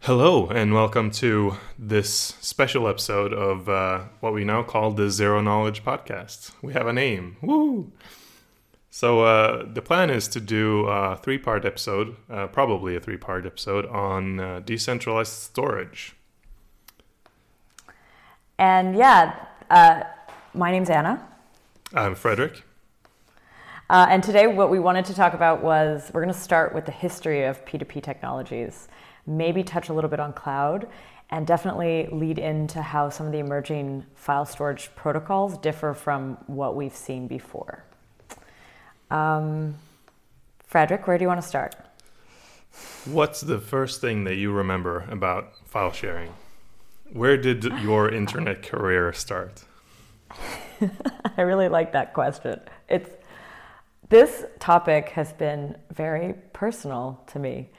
Hello, and welcome to this special episode of what we now call the Zero Knowledge Podcast. We have a name. Woo! So the plan is to do a three-part episode, probably a three-part episode, on decentralized storage. And my name's Anna. I'm Frederick. And today what we wanted to talk about was, we're going to start with the history of P2P technologies, maybe touch a little bit on cloud, and definitely lead into how some of the emerging file storage protocols differ from what we've seen before. Frederick, where do you want to start? What's the first thing that you remember about file sharing? Where did your internet career start? I really like that question. This topic has been very personal to me.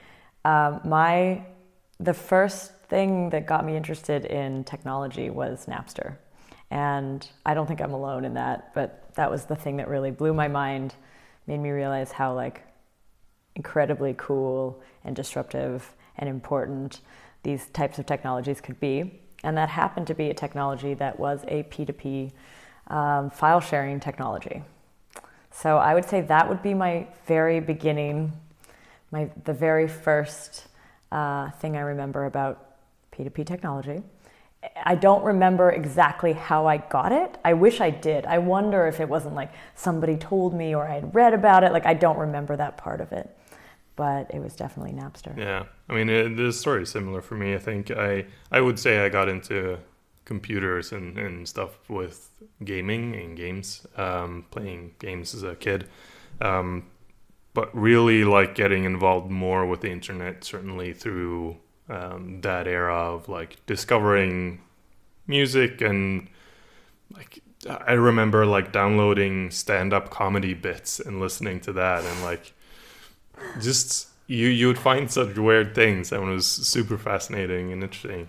The first thing that got me interested in technology was Napster. And I don't think I'm alone in that, but that was the thing that really blew my mind, made me realize how incredibly cool and disruptive and important these types of technologies could be. And that happened to be a technology that was a P2P file sharing technology. So I would say that would be my very beginning, the very first thing I remember about P2P technology. I don't remember exactly how I got it. I wish I did. I wonder if it wasn't somebody told me or I had read about it. I don't remember that part of it. But it was definitely Napster. Yeah, I mean, the story is similar for me. I think I would say I got into computers and stuff with gaming and games, playing games as a kid. But really getting involved more with the internet, certainly through that era of discovering music. And I remember downloading stand-up comedy bits and listening to that, and just you would find such weird things, and it was super fascinating and interesting.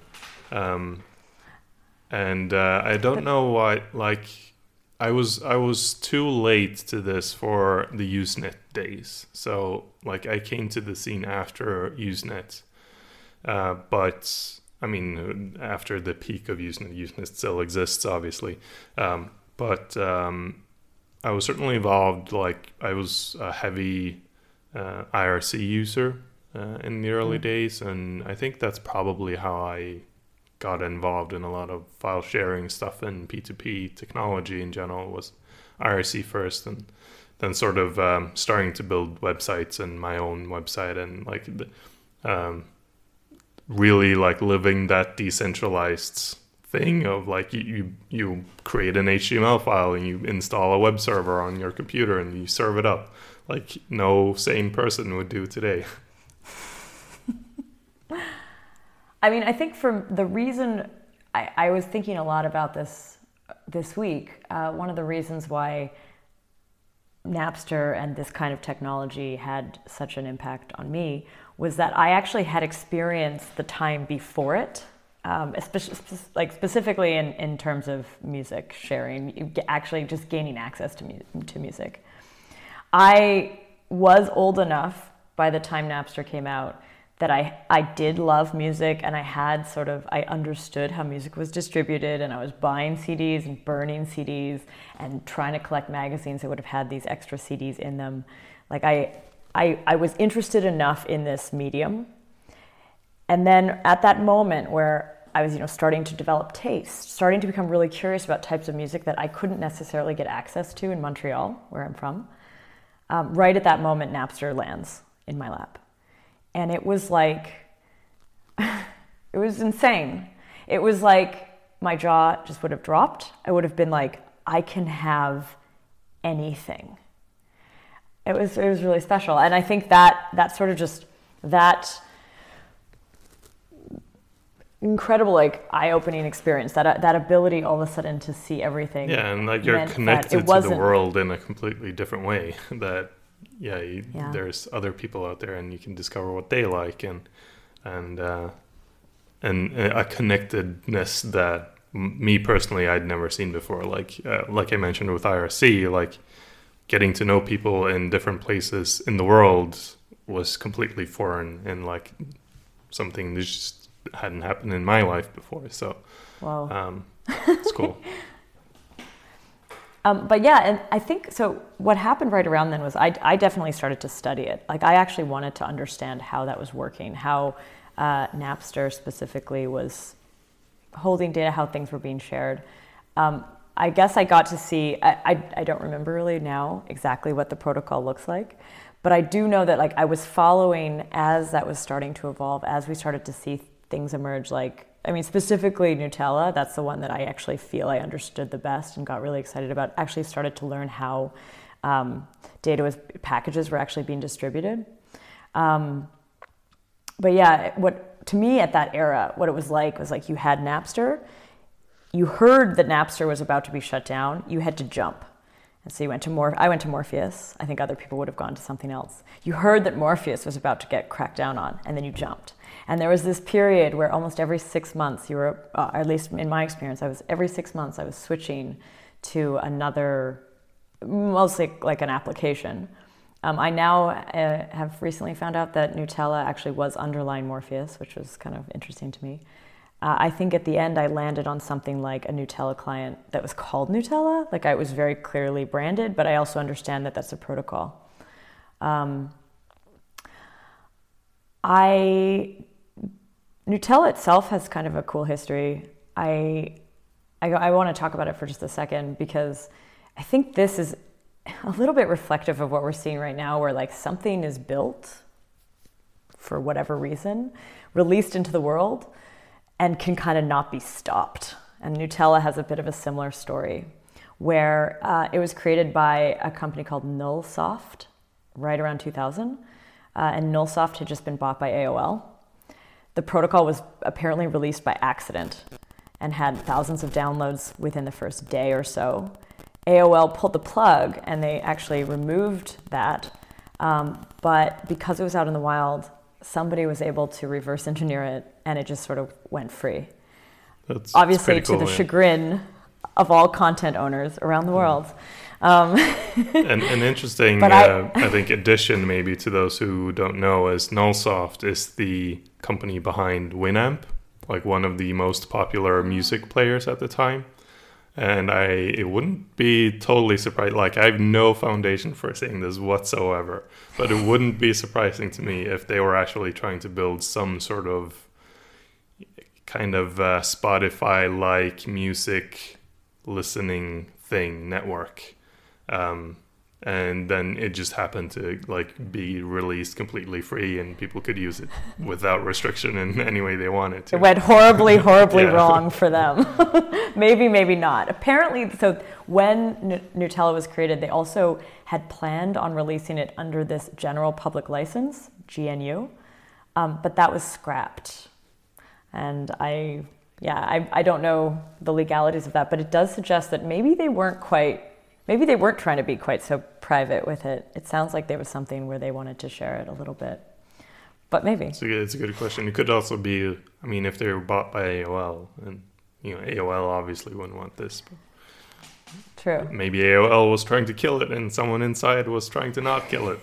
And I don't know why, I was too late to this for the Usenet days. So I came to the scene after Usenet. But I mean, after the peak of Usenet still exists, obviously. But I was certainly involved. I was a heavy IRC user in the early days. And I think that's probably how I got involved in a lot of file sharing stuff and P2P technology in general. Was IRC first, and then sort of starting to build websites and my own website, and really living that decentralized thing of you create an HTML file and you install a web server on your computer and you serve it up no sane person would do today. I mean, I think for the reason I was thinking a lot about this week, one of the reasons why Napster and this kind of technology had such an impact on me was that I actually had experienced the time before it, specifically in terms of music sharing, actually just gaining access to music. I was old enough by the time Napster came out that I did love music, and I understood how music was distributed, and I was buying CDs and burning CDs and trying to collect magazines that would have had these extra CDs in them. I was interested enough in this medium. And then at that moment where I was, starting to develop taste, starting to become really curious about types of music that I couldn't necessarily get access to in Montreal, where I'm from, right at that moment, Napster lands in my lap. And it was it was insane. It was my jaw just would have dropped. I would have been I can have anything. It was really special. And I think that sort of just, that incredible eye-opening experience, that ability all of a sudden to see everything. Yeah, and you're connected to the world in a completely different way. That there's other people out there, and you can discover what they like, and a connectedness that me personally I'd never seen before. Like I mentioned with IRC, getting to know people in different places in the world was completely foreign, and something that's just hadn't happened in my life before. So Wow. it's cool. But yeah, and I think, so what happened right around then was I definitely started to study it. Like I actually wanted to understand how that was working, how Napster specifically was holding data, how things were being shared. I guess I got to see, I don't remember really now exactly what the protocol looks like, but I do know that like I was following as that was starting to evolve, as we started to see things emerge, like, I mean, specifically Gnutella, that's the one that I actually feel I understood the best and got really excited about, actually started to learn how packages were actually being distributed. But yeah, what to me at that era, what it was like you had Napster, you heard that Napster was about to be shut down, you had to jump. And so I went to Morpheus. I think other people would have gone to something else. You heard that Morpheus was about to get cracked down on, and then you jumped. And there was this period where almost every 6 months you were, at least in my experience, every 6 months I was switching to another, mostly like an application. I now have recently found out that Gnutella actually was underlying Morpheus, which was kind of interesting to me. I think at the end I landed on something like a Gnutella client that was called Gnutella. Like it was very clearly branded, but I also understand that that's a protocol. Gnutella itself has kind of a cool history. I want to talk about it for just a second because I think this is a little bit reflective of what we're seeing right now, where like something is built for whatever reason, released into the world, and can kind of not be stopped. And Gnutella has a bit of a similar story, where it was created by a company called Nullsoft right around 2000, and Nullsoft had just been bought by AOL. The protocol was apparently released by accident and had thousands of downloads within the first day or so. AOL pulled the plug and they actually removed that, but because it was out in the wild, somebody was able to reverse engineer it and it just sort of went free. That's obviously cool, to the chagrin of all content owners around the world. An interesting, I think, addition maybe to those who don't know is Nullsoft is the company behind Winamp, like one of the most popular music players at the time. And it wouldn't be totally surprised, like I have no foundation for saying this whatsoever, but it wouldn't be surprising to me if they were actually trying to build some sort of kind of Spotify-like music listening thing, network. And then it just happened to like be released completely free and people could use it without restriction in any way they wanted to. It went horribly wrong for them. maybe not. Apparently, so when Gnutella was created, they also had planned on releasing it under this general public license, GNU, but that was scrapped. And I don't know the legalities of that, but it does suggest that maybe they weren't trying to be quite so private with it. It sounds like there was something where they wanted to share it a little bit, but maybe. It's a good question. It could also be, I mean, if they were bought by AOL, and AOL obviously wouldn't want this. But true. Maybe AOL was trying to kill it, and someone inside was trying to not kill it.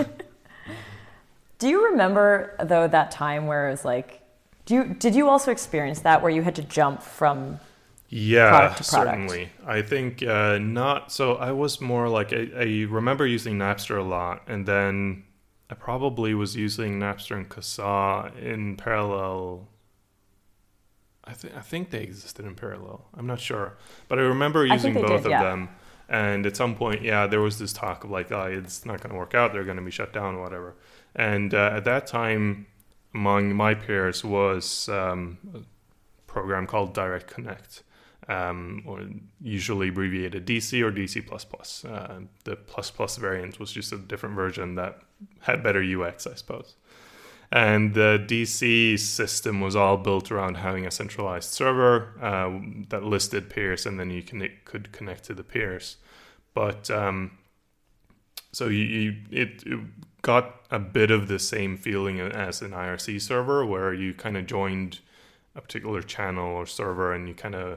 Do you remember though that time where it was like, did you also experience that where you had to jump from? Yeah, certainly. I think not. So I was more like, I remember using Napster a lot, and then I probably was using Napster and Kazaa in parallel. I think they existed in parallel. I'm not sure. But I remember using both of them. And at some point, there was this talk of like, it's not going to work out. They're going to be shut down, whatever. And at that time, among my peers was a program called Direct Connect. Or usually abbreviated DC or DC++. The ++ variant was just a different version that had better UX, I suppose. And the DC system was all built around having a centralized server that listed peers, and then you could connect to the peers. But so it got a bit of the same feeling as an IRC server, where you kind of joined a particular channel or server, and you kind of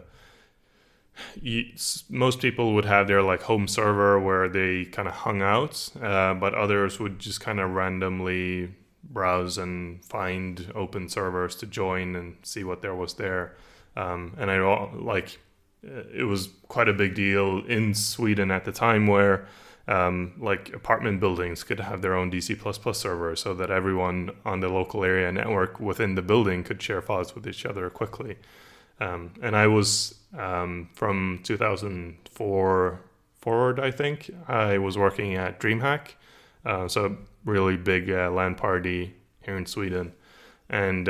most people would have their like home server where they kind of hung out, but others would just kind of randomly browse and find open servers to join and see what there was there. And it was quite a big deal in Sweden at the time, where like apartment buildings could have their own DC++ server, so that everyone on the local area network within the building could share files with each other quickly. And I was from 2004 forward, I think, I was working at DreamHack, so a really big LAN party here in Sweden. And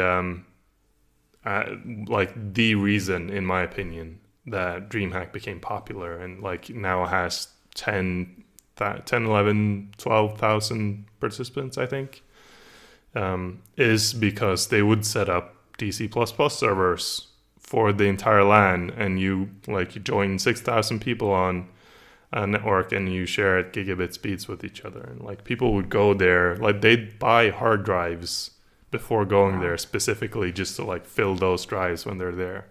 like the reason, in my opinion, that DreamHack became popular and like now has 10, 11, 12,000 participants, I think, is because they would set up DC++ servers for the entire LAN, and you join 6,000 people on a network and you share at gigabit speeds with each other. And like people would go there, like they'd buy hard drives before going there specifically just to like fill those drives when they're there.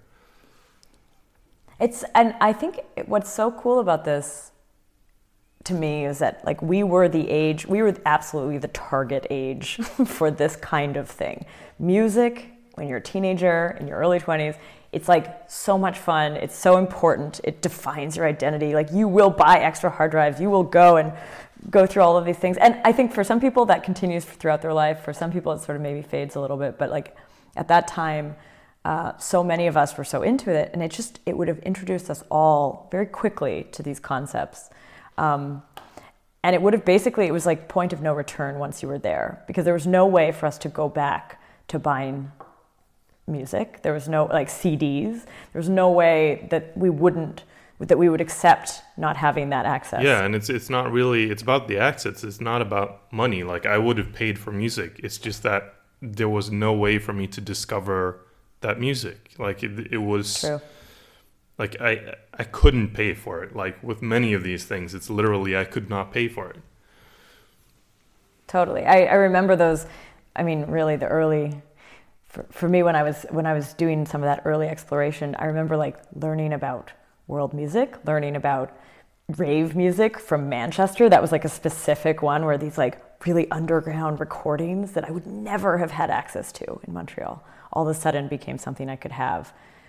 And I think what's so cool about this to me is that like we were absolutely the target age for this kind of thing. Music, when you're a teenager in your early 20s, it's like so much fun. It's so important. It defines your identity. Like you will buy extra hard drives. You will go through all of these things. And I think for some people that continues throughout their life. For some people it sort of maybe fades a little bit. But like at that time, so many of us were so into it, and it would have introduced us all very quickly to these concepts. And it was like point of no return once you were there, because there was no way for us to go back to buying music. There was no like CDs. There was no way that we would accept not having that access. Yeah, and it's not really, it's about the access. It's not about money. Like I would have paid for music. It's just that there was no way for me to discover that music. Like it was true. Like I couldn't pay for it. Like with many of these things, it's literally I could not pay for it. Totally. I remember those. I mean, really the early, for me when I was doing some of that early exploration, I remember like learning about world music, learning about rave music from Manchester. That was like a specific one where these like really underground recordings that I would never have had access to in Montreal all of a sudden became something I could have.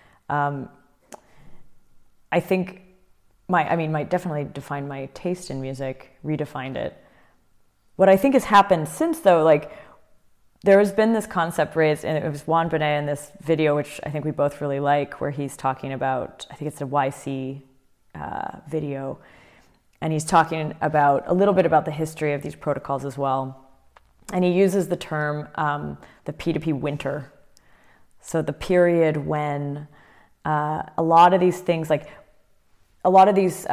I think might definitely define my taste in music, redefined it. What I think has happened since though, like there has been this concept raised, and it was Juan Bonet in this video, which I think we both really like, where he's talking about, I think it's a YC video, and he's talking about a little bit about the history of these protocols as well. And he uses the term the P2P winter. So the period when a lot of these things, like a lot of these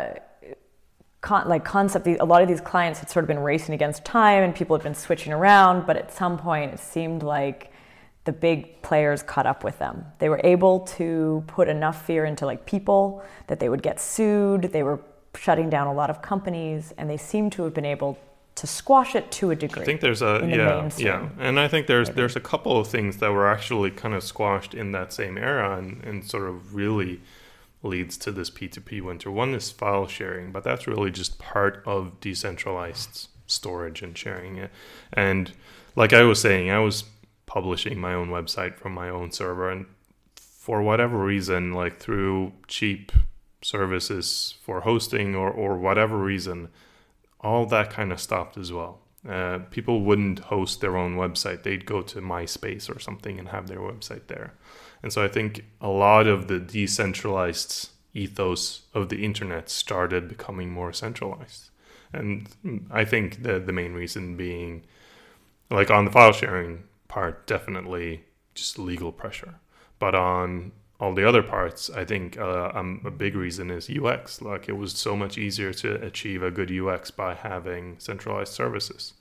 concept, a lot of these clients had sort of been racing against time, and people had been switching around. But at some point, it seemed like the big players caught up with them. They were able to put enough fear into like people that they would get sued. They were shutting down a lot of companies, and they seem to have been able to squash it to a degree. I think there's and I think there's a couple of things that were actually kind of squashed in that same era and sort of really leads to this P2P winter. One is file sharing, but that's really just part of decentralized storage and sharing it. And like I was saying, I was publishing my own website from my own server, and for whatever reason, like through cheap services for hosting or whatever reason, all that kind of stopped as well. People wouldn't host their own website. They'd go to MySpace or something and have their website there. And so I think a lot of the decentralized ethos of the internet started becoming more centralized. And I think the main reason being, like on the file sharing part, definitely just legal pressure. But on all the other parts, I think a big reason is UX. Like it was so much easier to achieve a good UX by having centralized services.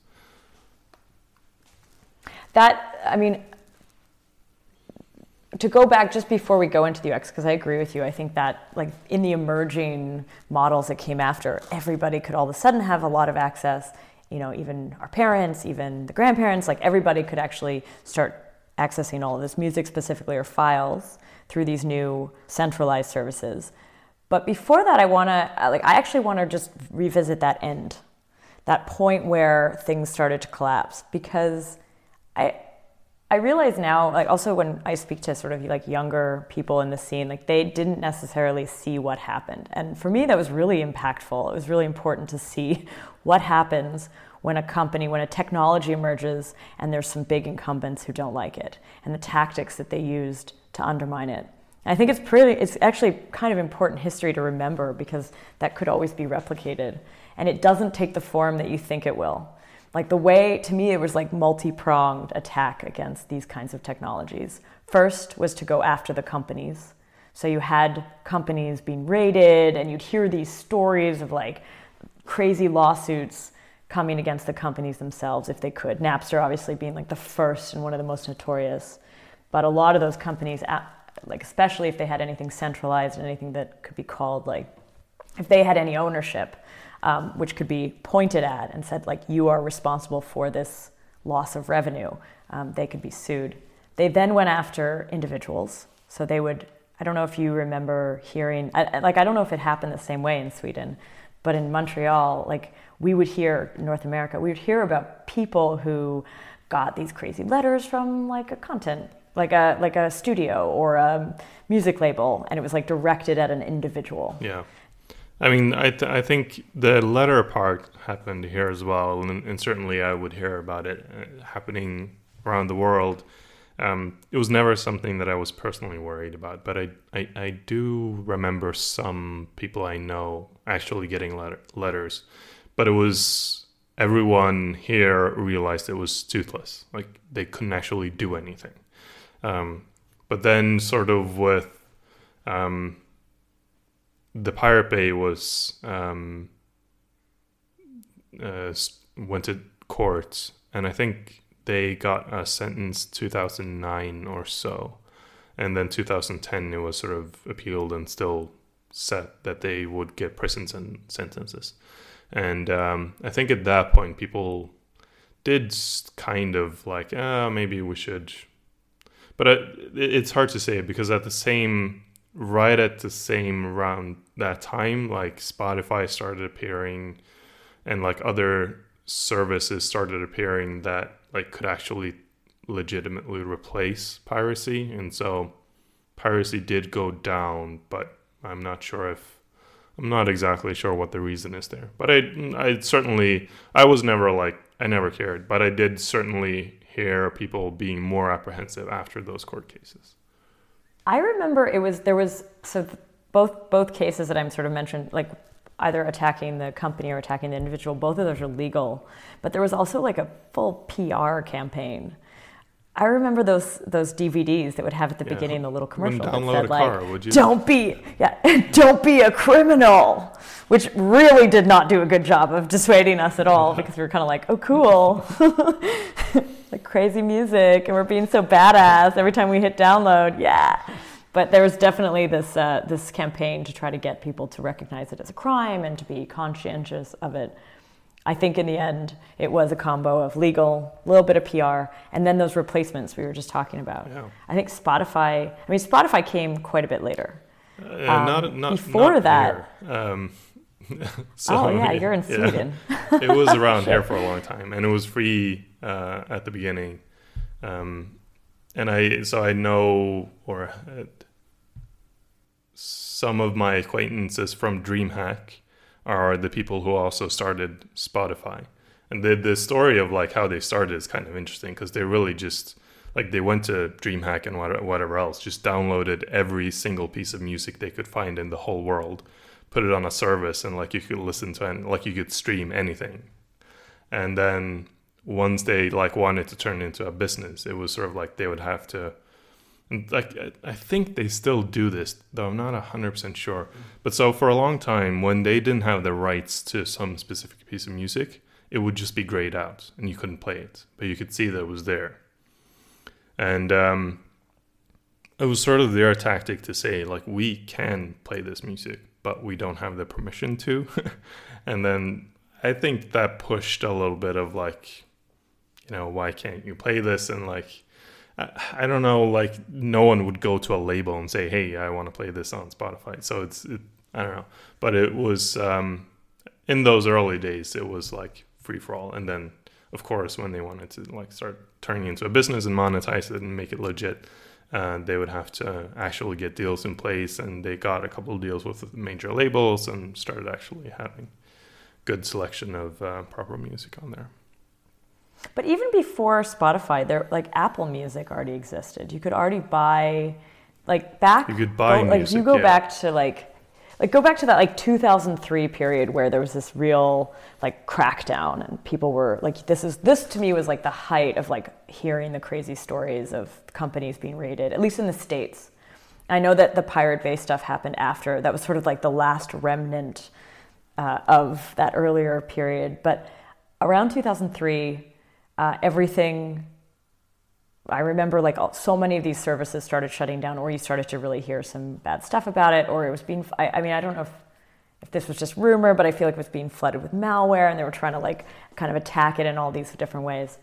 To go back just before we go into the UX, because I agree with you, I think that like in the emerging models that came after, everybody could all of a sudden have a lot of access, even our parents, even the grandparents, like everybody could actually start accessing all of this music specifically or files through these new centralized services. But before that, I actually want to just revisit that point where things started to collapse, because I I realize now, like also when I speak to sort of like younger people in the scene, like they didn't necessarily see what happened. And for me, that was really impactful. It was really important to see what happens when a company, when a technology emerges and there's some big incumbents who don't like it and the tactics that they used to undermine it. And I think it's actually kind of important history to remember because that could always be replicated. And it doesn't take the form that you think it will. Like the way, to me, it was like multi-pronged attack against these kinds of technologies. First was to go after the companies. So you had companies being raided and you'd hear these stories of like crazy lawsuits coming against the companies themselves if they could. Napster obviously being like the first and one of the most notorious. But a lot of those companies, like especially if they had anything centralized and anything that could be called like, if they had any ownership, which could be pointed at and said like, you are responsible for this loss of revenue, they could be sued. They then went after individuals. So they would, I don't know if you remember hearing, I don't know if it happened the same way in Sweden, but in Montreal, like we would hear, North America, we would hear about people who got these crazy letters from like a content, like a studio or a music label, and it was like directed at an individual. Yeah. I mean, I think the letter part happened here as well, and certainly I would hear about it happening around the world. It was never something that I was personally worried about, but I do remember some people I know actually getting letters, but it was everyone here realized it was toothless, like they couldn't actually do anything. But then sort of with the Pirate Bay was went to court, and I think they got a sentence 2009 or so, and then 2010 it was sort of appealed and still set that they would get prison sentences. And I think at that point people did kind of like, maybe we should, but it's hard to say because right at the same around that time, like Spotify started appearing and like other services started appearing that like could actually legitimately replace piracy. And so piracy did go down, but I'm not exactly sure what the reason is there. But I never cared, but I did certainly hear people being more apprehensive after those court cases. I remember both cases that I'm sort of mentioned, like either attacking the company or attacking the individual, both of those are legal. But there was also like a full PR campaign. I remember those DVDs that would have at the beginning the little commercial that said like, would you? Don't be a criminal, which really did not do a good job of dissuading us at all because we were kind of like, oh, cool. Like crazy music, and we're being so badass every time we hit download. Yeah. But there was definitely this campaign to try to get people to recognize it as a crime and to be conscientious of it. I think in the end, it was a combo of legal, a little bit of PR, and then those replacements we were just talking about. Yeah. I think Spotify came quite a bit later. Before that. So, you're in Sweden. Yeah. It was around here for a long time, and it was free at the beginning. And I know, or some of my acquaintances from DreamHack are the people who also started Spotify. And the story of like how they started is kind of interesting because they really just like they went to DreamHack and whatever else, just downloaded every single piece of music they could find in the whole world, put it on a service, and like you could listen to and like you could stream anything. And then once they like wanted to turn it into a business, it was sort of like they would have to, like I think they still do this, though I'm not 100% sure. But so for a long time, when they didn't have the rights to some specific piece of music, it would just be grayed out and you couldn't play it, but you could see that it was there. And it was sort of their tactic to say like, we can play this music, but we don't have the permission to. And then I think that pushed a little bit of like, why can't you play this? And like, I don't know, like no one would go to a label and say, hey, I want to play this on Spotify. So I don't know. But it was, in those early days, it was like free for all. And then of course, when they wanted to like start turning into a business and monetize it and make it legit, they would have to actually get deals in place, and they got a couple of deals with major labels and started actually having good selection of proper music on there. But even before Spotify, there like Apple Music already existed. You could already buy, like back. You could buy music. Like you go back to go back to that like 2003 period where there was this real like crackdown, and people were like, this to me was like the height of like hearing the crazy stories of companies being raided, at least in the States. I know that the Pirate Bay stuff happened after. That was sort of like the last remnant of that earlier period. But around 2003, everything, I remember like so many of these services started shutting down, or you started to really hear some bad stuff about it, or it was being, I mean, I don't know if this was just rumor, but I feel like it was being flooded with malware, and they were trying to like kind of attack it in all these different ways.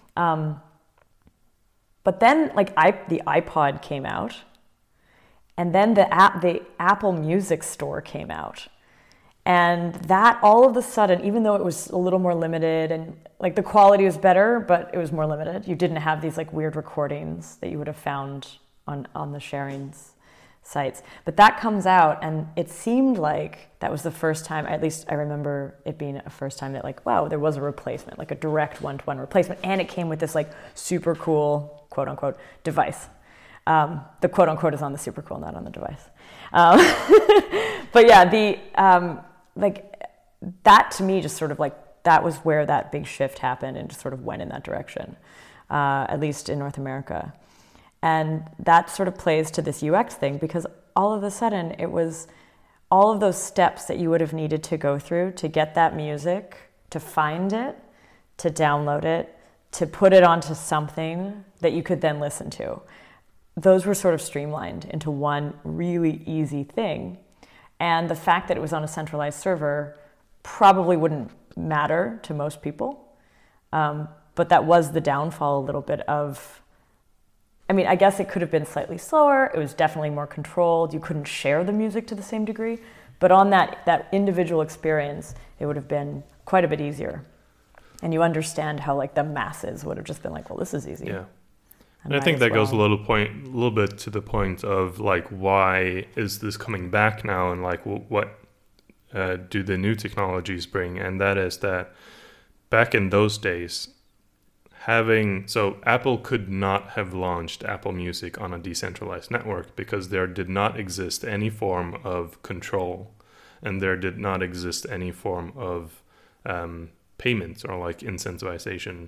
But then like the iPod came out, and then the Apple Music Store came out. And that all of a sudden, even though it was a little more limited and like the quality was better, but it was more limited. You didn't have these like weird recordings that you would have found on the sharing sites. But that comes out, and it seemed like that was the first time, at least I remember it being a first time that like, wow, there was a replacement, like a direct one-to-one replacement. And it came with this like super cool, quote unquote, device. The quote unquote is on the super cool, not on the device. But yeah, like that to me just sort of like that was where that big shift happened and just sort of went in that direction, at least in North America. And that sort of plays to this UX thing, because all of a sudden it was all of those steps that you would have needed to go through to get that music, to find it, to download it, to put it onto something that you could then listen to. Those were sort of streamlined into one really easy thing. And the fact that it was on a centralized server probably wouldn't matter to most people. But that was the downfall a little bit of, I mean, I guess it could have been slightly slower. It was definitely more controlled. You couldn't share the music to the same degree. But on that individual experience, it would have been quite a bit easier. And you understand how like the masses would have just been like, well, this is easy. Yeah. And I think that goes a little bit to the point of like, why is this coming back now, and like what do the new technologies bring? And that is that back in those days, so Apple could not have launched Apple Music on a decentralized network because there did not exist any form of control, and there did not exist any form of payments or like incentivization.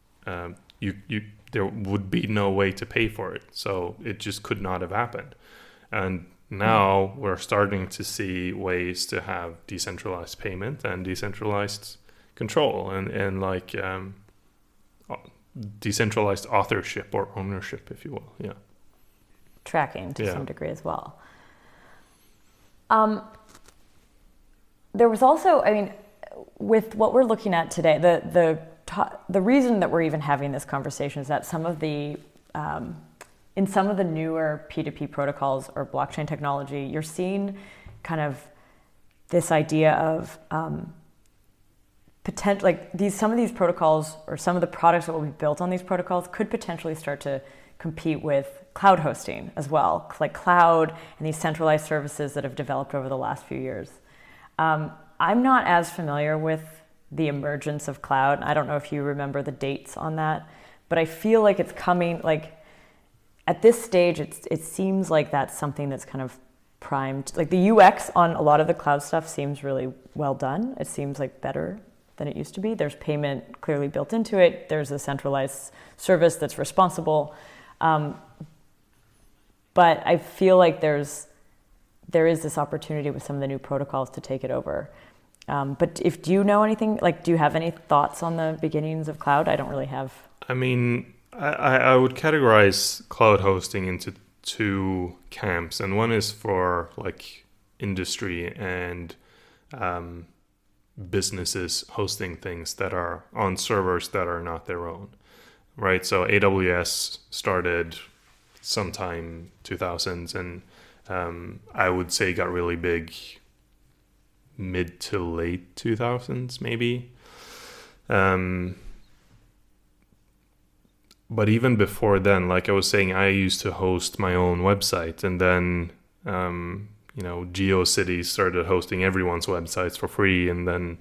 There would be no way to pay for it. So it just could not have happened. And now we're starting to see ways to have decentralized payment and decentralized control and like decentralized authorship or ownership, if you will. Yeah. Tracking to some degree as well. There was also, I mean, with what we're looking at today, the reason that we're even having this conversation is that some of the, in some of the newer P2P protocols or blockchain technology, you're seeing kind of this idea of potential, like some of these protocols or some of the products that will be built on these protocols could potentially start to compete with cloud hosting as well, like cloud and these centralized services that have developed over the last few years. I'm not as familiar with the emergence of cloud. I don't know if you remember the dates on that, but I feel like it's coming, like at this stage, it seems like that's something that's kind of primed. Like the UX on a lot of the cloud stuff seems really well done. It seems like better than it used to be. There's payment clearly built into it. There's a centralized service that's responsible. But I feel like there is this opportunity with some of the new protocols to take it over. But do you know anything, like, do you have any thoughts on the beginnings of cloud? I don't really have. I mean, I would categorize cloud hosting into two camps, and one is for like industry and businesses hosting things that are on servers that are not their own, right? So AWS started sometime 2000s, and I would say got really big mid to late 2000s maybe. but even before then, like I was saying, I used to host my own website, and then GeoCities started hosting everyone's websites for free, and then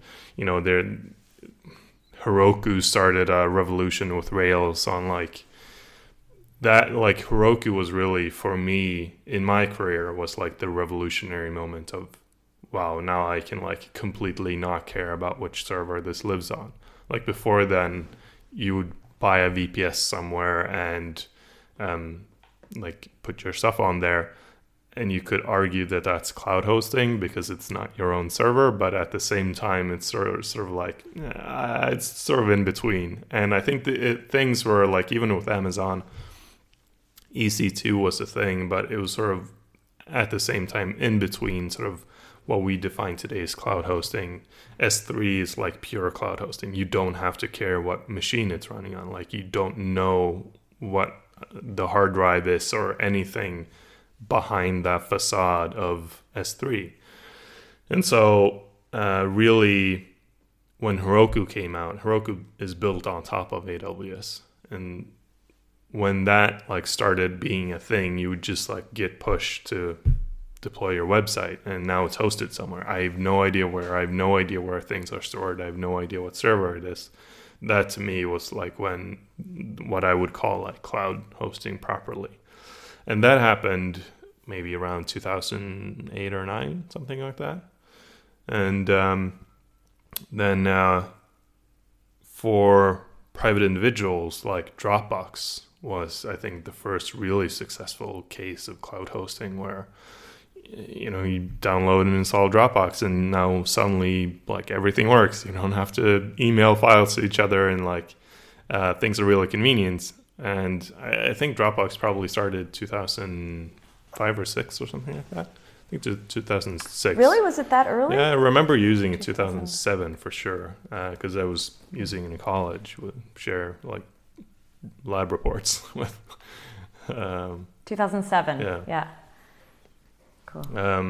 Heroku started a revolution with Rails on like that. Like Heroku was really, for me in my career, was like the revolutionary moment of, wow, now I can like completely not care about which server this lives on. Like before then, you would buy a VPS somewhere and like put your stuff on there, and you could argue that that's cloud hosting because it's not your own server, but at the same time, it's sort of like it's sort of in between. And I think things were like, even with Amazon, EC2 was a thing, but it was sort of at the same time in between sort of what we define today as cloud hosting. S3 is like pure cloud hosting. You don't have to care what machine it's running on. Like you don't know what the hard drive is or anything behind that facade of S3. And so really, when Heroku came out, Heroku is built on top of AWS. And when that like started being a thing, you would just like get pushed to deploy your website, and now it's hosted somewhere. I have no idea where. I have no idea where things are stored. I have no idea what server it is. That to me was like when what I would call like cloud hosting properly. And that happened maybe around 2008 or 9, something like that. And then for private individuals, like Dropbox was, I think, the first really successful case of cloud hosting where you download and install Dropbox, and now suddenly like everything works. You don't have to email files to each other, and like things are really convenient. And I think Dropbox probably started 2005 or 6 or something like that. I think 2006. Really? Was it that early? Yeah, I remember using it 2007 for sure, because I was using it in college. Would share like lab reports with. 2007. Yeah. Cool.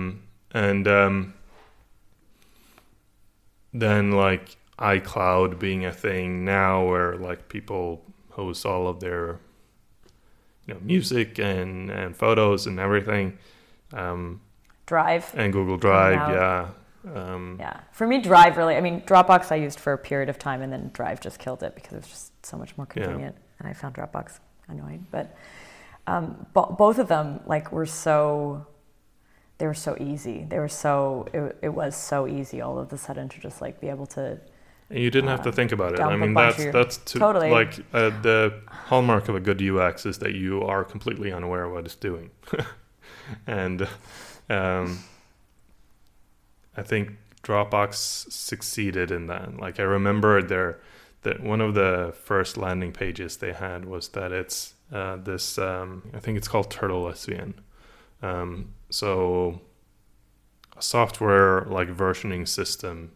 Then like iCloud being a thing now, where like people host all of their music and photos and everything. Drive. And Google Drive, yeah. Yeah. For me, Drive really, Dropbox I used for a period of time, and then Drive just killed it because it was just so much more convenient. Yeah. And I found Dropbox annoying. But both of them they were so easy. It was so easy all of a sudden to just like be able to. And you didn't have to think about it. That's totally like the hallmark of a good UX is that you are completely unaware of what it's doing. And I think Dropbox succeeded in that. Like I remember that one of the first landing pages they had was that it's this I think it's called Turtle SVN. So a software like versioning system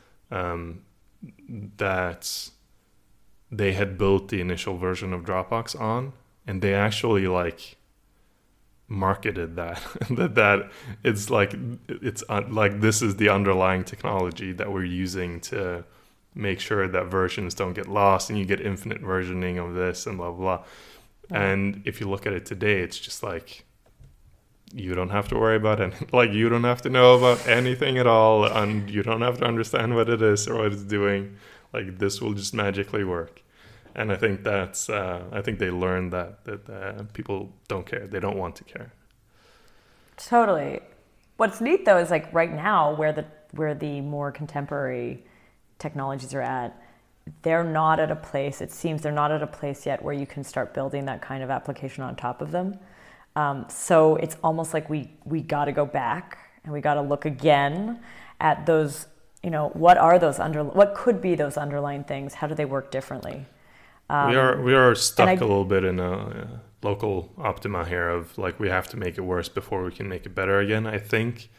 that they had built the initial version of Dropbox on, and they actually like marketed that that it's like this is the underlying technology that we're using to make sure that versions don't get lost, and you get infinite versioning of this and blah blah blah. And if you look at it today, it's just like you don't have to worry about it. Like you don't have to know about anything at all, and you don't have to understand what it is or what it's doing. Like this will just magically work. And I think that's I think they learned that people don't care. They don't want to care. Totally. What's neat though is like right now where the more contemporary technologies are at, they're not at a place yet where you can start building that kind of application on top of them. So it's almost like we got to go back and we got to look again at those, what could be those underlying things? How do they work differently? We are stuck a little bit in a local optima here of like we have to make it worse before we can make it better again, I think.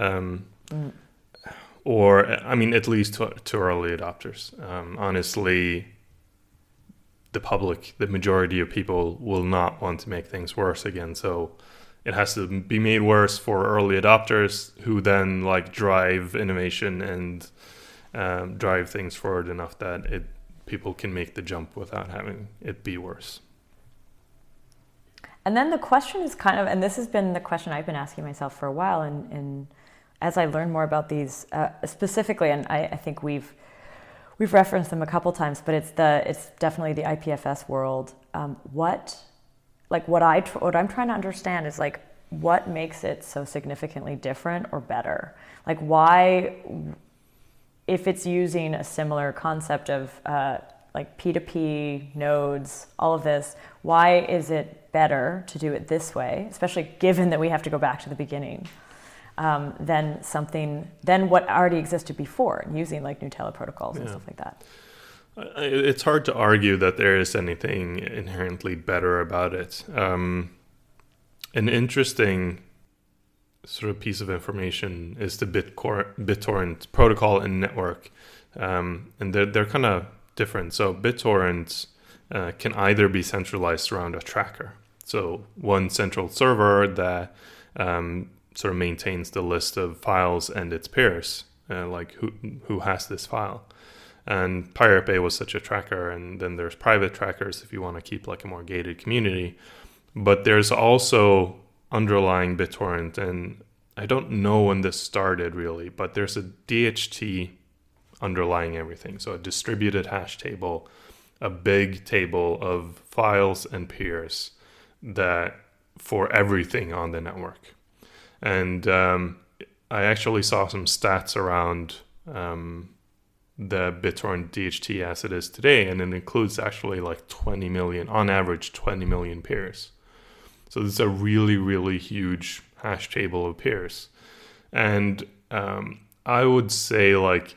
Or, at least to early adopters. Honestly, the majority of people will not want to make things worse again. So it has to be made worse for early adopters who then like drive innovation and drive things forward enough that people can make the jump without having it be worse. And then the question is kind of, and this has been the question I've been asking myself for a while, and as I learn more about these specifically, and I think we've referenced them a couple times, but it's definitely the IPFS world. What I'm trying to understand is like, what makes it so significantly different or better? Like, why, if it's using a similar concept of like P2P nodes, all of this, why is it better to do it this way, especially given that we have to go back to the beginning, than what already existed before, using like Gnutella protocols and stuff like that? It's hard to argue that there is anything inherently better about it. An interesting sort of piece of information is the BitTorrent protocol and network, and they're kind of different. So BitTorrent can either be centralized around a tracker, so one central server that sort of maintains the list of files and its peers, like who has this file. And Pirate Bay was such a tracker, and then there's private trackers if you want to keep like a more gated community. But there's also underlying BitTorrent, and I don't know when this started really, but there's a DHT underlying everything. So a distributed hash table, a big table of files and peers that for everything on the network. And I actually saw some stats around the BitTorrent DHT as it is today, and it includes actually like 20 million, on average 20 million peers. So this is a really, really huge hash table of peers. And I would say like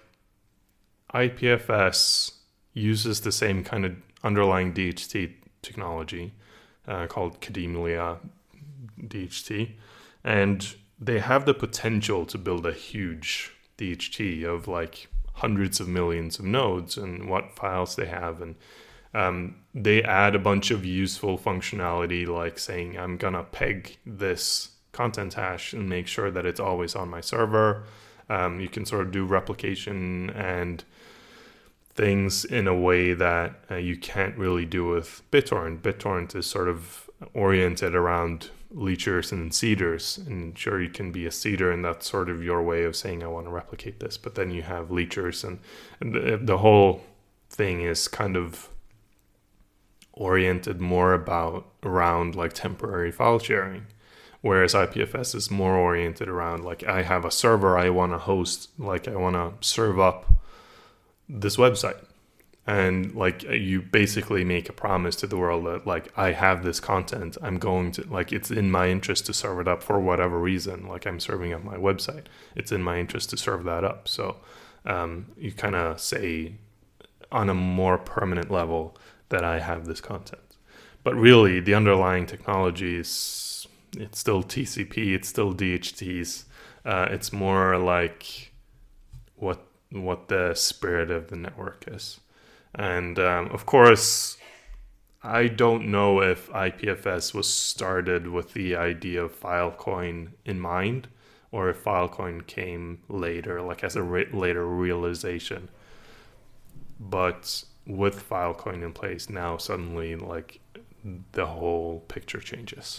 IPFS uses the same kind of underlying DHT technology called Kademlia DHT. And they have the potential to build a huge DHT of like hundreds of millions of nodes and what files they have. And they add a bunch of useful functionality, like saying, I'm going to peg this content hash and make sure that it's always on my server. You can sort of do replication and things in a way that you can't really do with BitTorrent. BitTorrent is sort of oriented around leechers and seeders, and sure, you can be a seeder, and that's sort of your way of saying I want to replicate this, but then you have leechers, and the whole thing is kind of oriented more around like temporary file sharing, whereas IPFS is more oriented around like, I have a server I want to host, like I want to serve up this website. And like, you basically make a promise to the world that like, I have this content, I'm going to, like, it's in my interest to serve it up for whatever reason. Like, I'm serving up my website, it's in my interest to serve that up. So you kind of say on a more permanent level that I have this content. But really the underlying technology is, it's still TCP, it's still DHTs. It's more like what the spirit of the network is. And of course, I don't know if IPFS was started with the idea of Filecoin in mind, or if Filecoin came later, like as a later realization. But with Filecoin in place now, suddenly like the whole picture changes.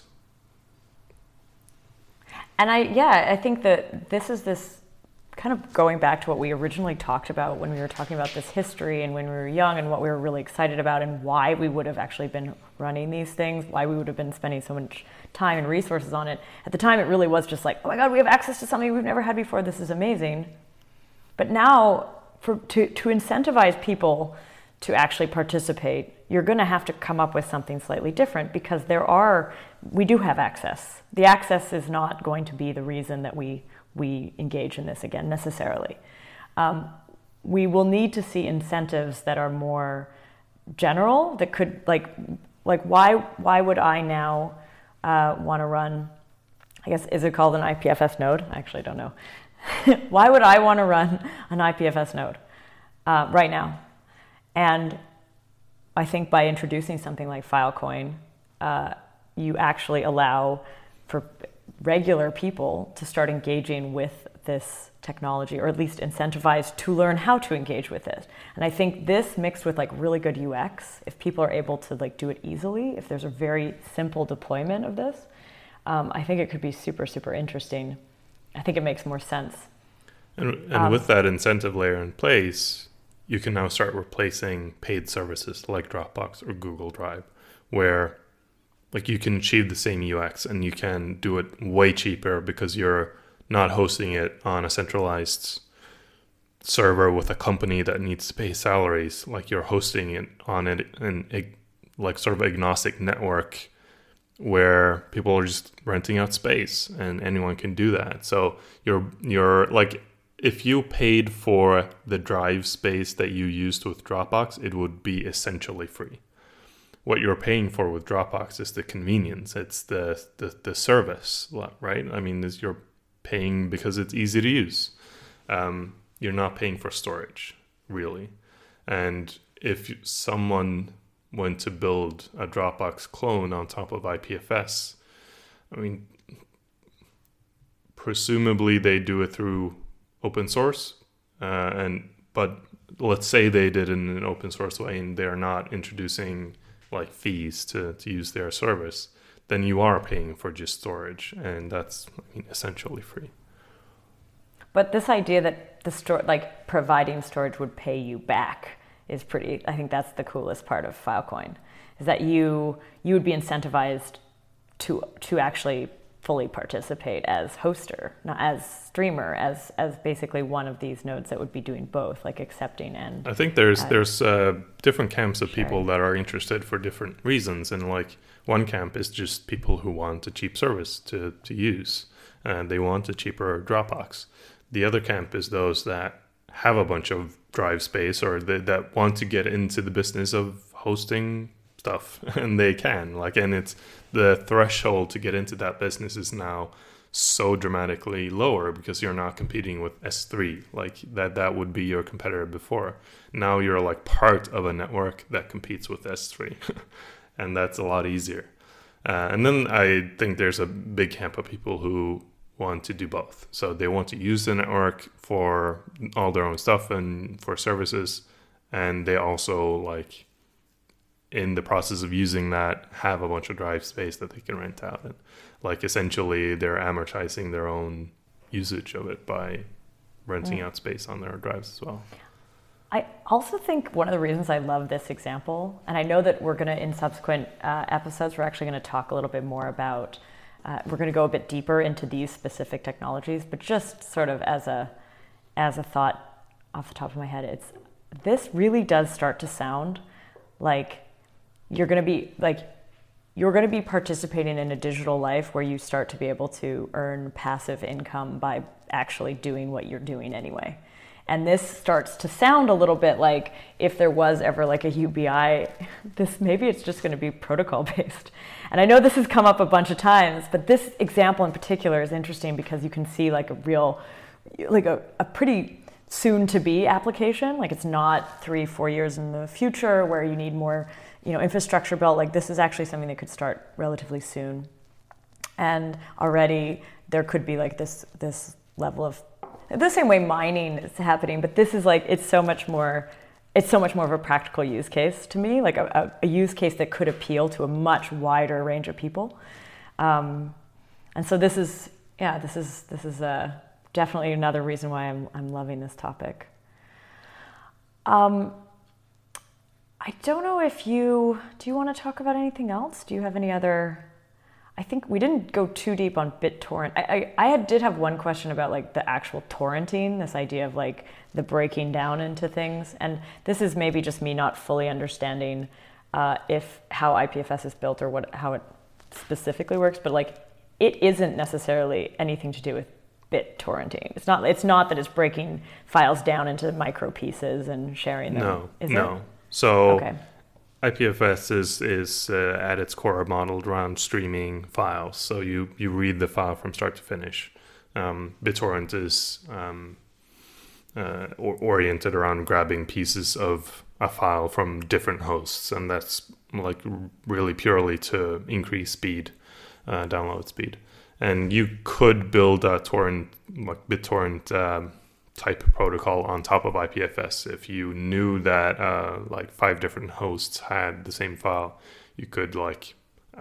And I think that this kind of going back to what we originally talked about when we were talking about this history and when we were young, and what we were really excited about, and why we would have actually been running these things, why we would have been spending so much time and resources on it. At the time, it really was just like, oh my God, we have access to something we've never had before. This is amazing. But now, to incentivize people to actually participate, you're going to have to come up with something slightly different, because we do have access. The access is not going to be the reason that we engage in this again necessarily. We will need to see incentives that are more general, that could like why would I now want to run, I guess, is it called an IPFS node? I actually don't know. Why would I want to run an IPFS node right now? And I think by introducing something like Filecoin, you actually allow for regular people to start engaging with this technology, or at least incentivized to learn how to engage with it. And I think this mixed with like really good UX, if people are able to like do it easily, if there's a very simple deployment of this, I think it could be super, super interesting. I think it makes more sense. And with that incentive layer in place, you can now start replacing paid services like Dropbox or Google Drive, where like you can achieve the same UX and you can do it way cheaper because you're not hosting it on a centralized server with a company that needs to pay salaries. Like you're hosting it on an like sort of agnostic network where people are just renting out space and anyone can do that. So you're like, if you paid for the drive space that you used with Dropbox, it would be essentially free. What you're paying for with Dropbox is the convenience. It's the service, right? I mean, you're paying because it's easy to use. You're not paying for storage, really. And if someone went to build a Dropbox clone on top of IPFS, I mean, presumably they do it through open source, but let's say they did it in an open source way and they're not introducing like fees to use their service, then you are paying for just storage, and that's, I mean, essentially free. But this idea that like providing storage would pay you back is pretty, I think that's the coolest part of Filecoin, is that you would be incentivized to actually fully participate as hoster, not as streamer, as basically one of these nodes that would be doing both, like accepting and... I think there's different camps of people that are interested for different reasons, and like one camp is just people who want a cheap service to use, and they want a cheaper Dropbox. The other camp is those that have a bunch of drive space, or that want to get into the business of hosting stuff, and they can, like, and it's the threshold to get into that business is now so dramatically lower because you're not competing with S3 like that would be your competitor before. Now you're like part of a network that competes with S3 and that's a lot easier. And then I think there's a big camp of people who want to do both. So they want to use the network for all their own stuff and for services, and they also, like, in the process of using that, have a bunch of drive space that they can rent out. And like essentially they're amortizing their own usage of it by renting out space on their drives as well. I also think one of the reasons I love this example, and I know that we're going to, in subsequent episodes, we're actually going to talk a little bit more about, we're going to go a bit deeper into these specific technologies, but just sort of as a thought off the top of my head, this really does start to sound like you're going to be participating in a digital life where you start to be able to earn passive income by actually doing what you're doing anyway. And this starts to sound a little bit like if there was ever like a UBI, maybe it's just going to be protocol based. And I know this has come up a bunch of times, but this example in particular is interesting because you can see like a real, like a pretty soon to be application. Like it's not 3-4 years in the future where you need more, infrastructure built. Like this is actually something that could start relatively soon. And already there could be like this level of, the same way mining is happening, but this is like, it's so much more of a practical use case to me, like a use case that could appeal to a much wider range of people. And so this is definitely another reason why I'm loving this topic. I don't know if do you want to talk about anything else? Do you have any other? I think we didn't go too deep on BitTorrent. I did have one question about like the actual torrenting, this idea of like the breaking down into things. And this is maybe just me not fully understanding how IPFS is built or how it specifically works, but like it isn't necessarily anything to do with BitTorrenting. It's not that it's breaking files down into micro pieces and sharing them. No. So okay. IPFS is at its core modeled around streaming files. So you read the file from start to finish. BitTorrent is oriented around grabbing pieces of a file from different hosts, and that's like really purely to increase speed. download speed. And you could build a torrent, like BitTorrent type protocol on top of IPFS. If you knew that like 5 different hosts had the same file, you could like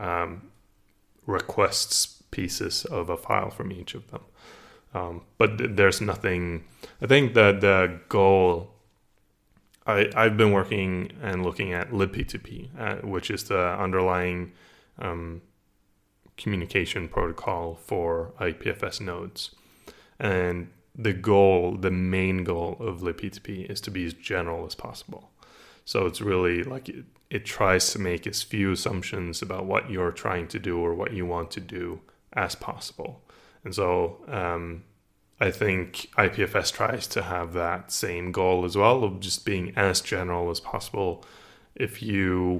request pieces of a file from each of them. But there's nothing. I think that the goal. I've been working and looking at libp2p, which is the underlying communication protocol for IPFS nodes. And the main goal of libp2p is to be as general as possible. So it's really like it tries to make as few assumptions about what you're trying to do or what you want to do as possible. And so I think IPFS tries to have that same goal as well, of just being as general as possible. If you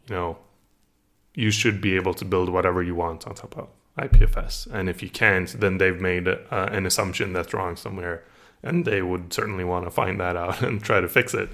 should be able to build whatever you want on top of IPFS. And if you can't, then they've made an assumption that's wrong somewhere, and they would certainly want to find that out and try to fix it.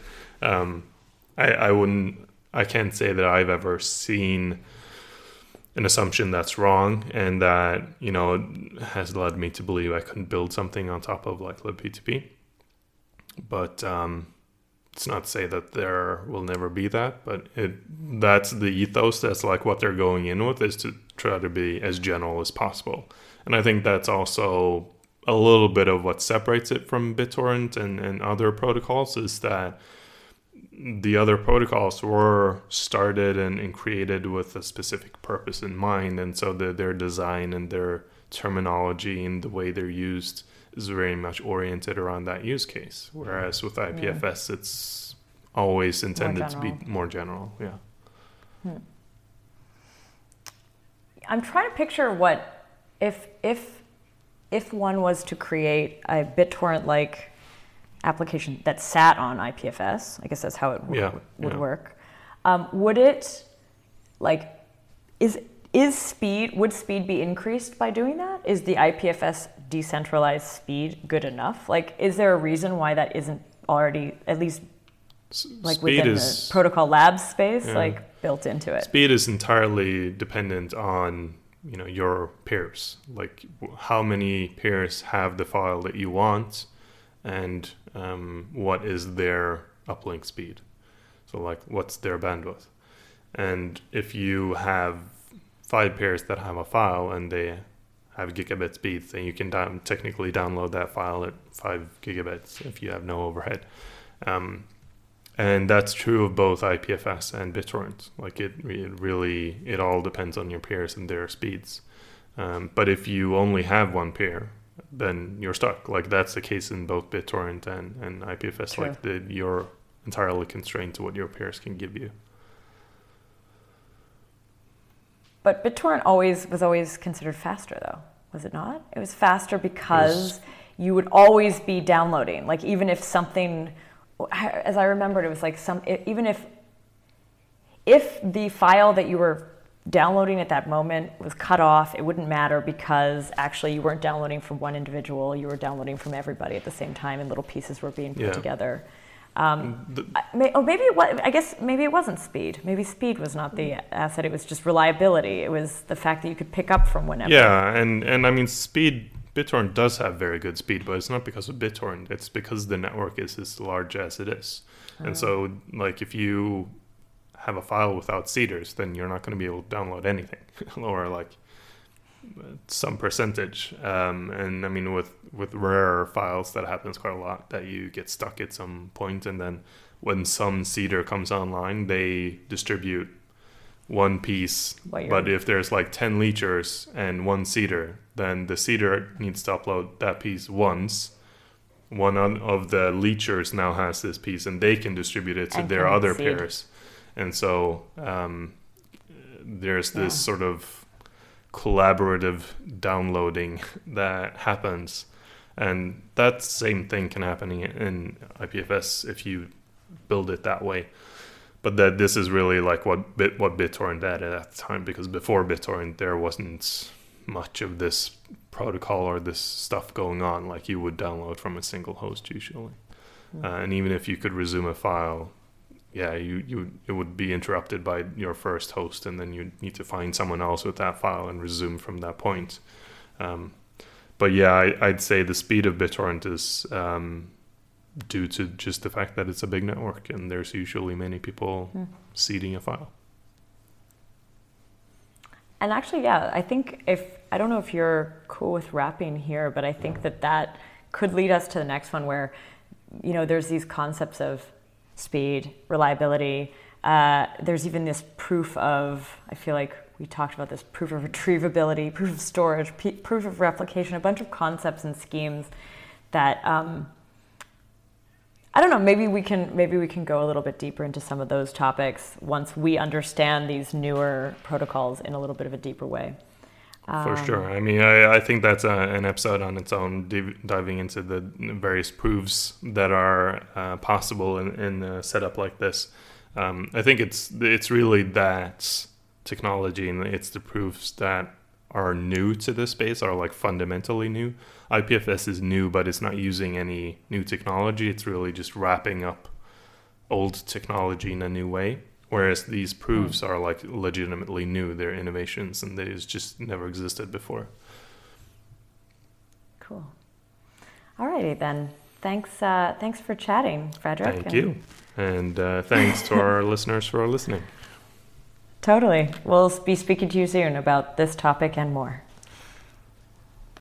I can't say that I've ever seen an assumption that's wrong and that, has led me to believe I couldn't build something on top of like libp2p. But it's not to say that there will never be that, but that's the ethos. That's like what they're going in with, is to try to be as general as possible. And I think that's also a little bit of what separates it from BitTorrent and other protocols, is that the other protocols were started and created with a specific purpose in mind. And so their design and their terminology and the way they're used is very much oriented around that use case. Whereas with IPFS, it's always intended to be more general. Yeah. I'm trying to picture what if one was to create a BitTorrent-like application that sat on IPFS. I guess that's how it would work. Would it, like, would speed be increased by doing that? Is the IPFS decentralized speed good enough? Like, is there a reason why that isn't already, at least like within the protocol labs space, like built into it? Speed is entirely dependent on, your pairs. Like how many pairs have the file that you want, and what is their uplink speed. So like what's their bandwidth. And if you have 5 pairs that have a file and they have gigabit speeds, then you can technically download that file at 5 gigabits if you have no overhead. And that's true of both IPFS and BitTorrent. Like it all depends on your pairs and their speeds. But if you only have one pair, then you're stuck. Like that's the case in both BitTorrent and IPFS. True. Like you're entirely constrained to what your pairs can give you. But BitTorrent was always considered faster, though, was it not? It was faster because you would always be downloading. Like even if something, as I remembered, it was like even if the file that you were downloading at that moment was cut off, it wouldn't matter, because actually you weren't downloading from one individual, you were downloading from everybody at the same time, and little pieces were being put together. Maybe it wasn't speed. Maybe speed was not the asset. It was just reliability. It was the fact that you could pick up from whenever. Yeah, and I mean speed. BitTorrent does have very good speed, but it's not because of BitTorrent. It's because the network is as large as it is. And so, like, if you have a file without seeders, then you're not going to be able to download anything, or like some percentage. And I mean, with rare files, that happens quite a lot, that you get stuck at some point, and then when some seeder comes online, they distribute one piece. But if there's like 10 leechers and one seeder, then the seeder needs to upload that piece once. One of the leechers now has this piece, and they can distribute it to their other pairs. And so there's this sort of collaborative downloading that happens. And that same thing can happen in IPFS if you build it that way. But that this is really like what BitTorrent added at the time, because before BitTorrent there wasn't much of this protocol or this stuff going on. Like you would download from a single host usually. And even if you could resume a file, yeah, it would be interrupted by your first host, and then you need to find someone else with that file and resume from that point. But yeah, I'd say the speed of BitTorrent is due to just the fact that it's a big network and there's usually many people seeding a file. And actually, yeah, I don't know if you're cool with wrapping here, but I think that could lead us to the next one where, there's these concepts of speed, reliability. There's even this proof of, I feel like we talked about this proof of retrievability, proof of storage, proof of replication, a bunch of concepts and schemes that, I don't know, maybe we can go a little bit deeper into some of those topics once we understand these newer protocols in a little bit of a deeper way. For sure. I mean, I think that's an episode on its own, diving into the various proofs that are possible in a setup like this. I think it's really that technology, and it's the proofs that are new to this space, are like fundamentally new. IPFS is new, but it's not using any new technology. It's really just wrapping up old technology in a new way. Whereas these proofs are like legitimately new. They're innovations, and they just never existed before. Cool. All righty then. Thanks for chatting, Fredrik. Thank you. And thanks to our listeners for listening. Totally. We'll be speaking to you soon about this topic and more.